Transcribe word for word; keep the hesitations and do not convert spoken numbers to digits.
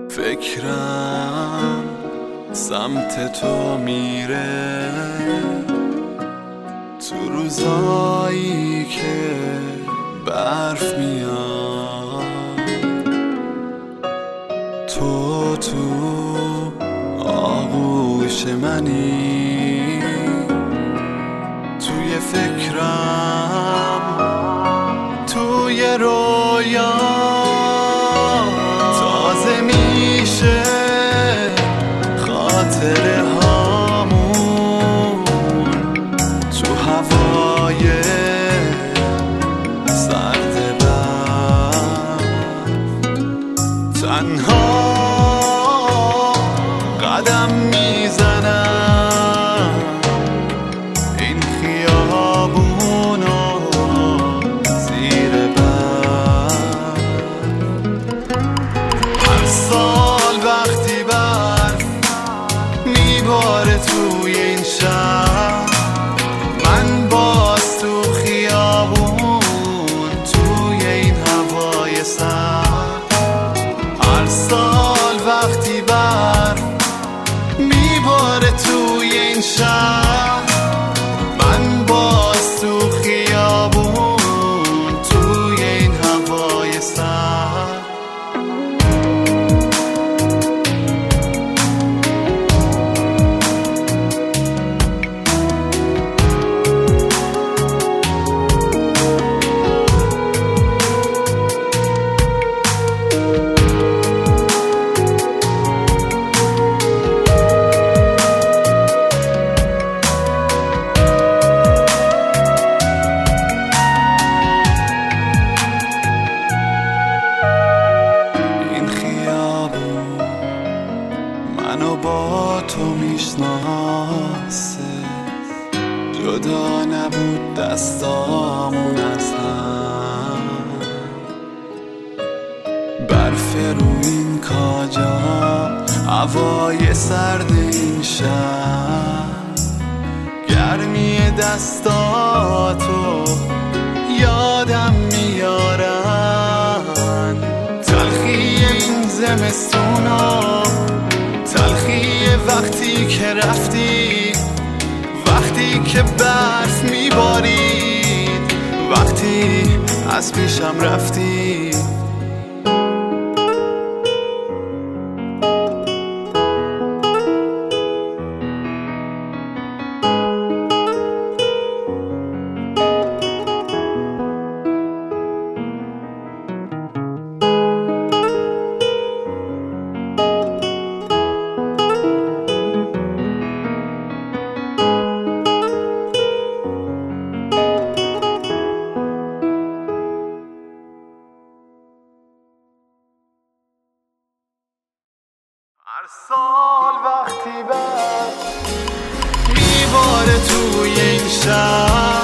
فکرم سمت تو میره، تو روزایی که برف میاد، تو تو آغوش منی، توی فکرم، توی رویا تازه میشه خاطره هامون، تو هوای سرد برف تنها قدم میزنم این خیابونو زیر برف. هر سال وقتی برف میباره توی این شهر، من باز تو خیابون توی این هوای سرد. هر سال وقتی برف میباره توی این شهر، من باز تو خیابون توی این هوای سرد. منو با تو میشناسه، جدا نبود دستامون از هم، برف رو این کاجا، هوای سرد این شهر، گرمی دستاتو یادم میارن، تلخی این زمستونا، تلخی وقتی که رفتی، وقتی که برف میبارید، وقتی از پیشم رفتی. هر سال وقتی برف میباره توی این شهر،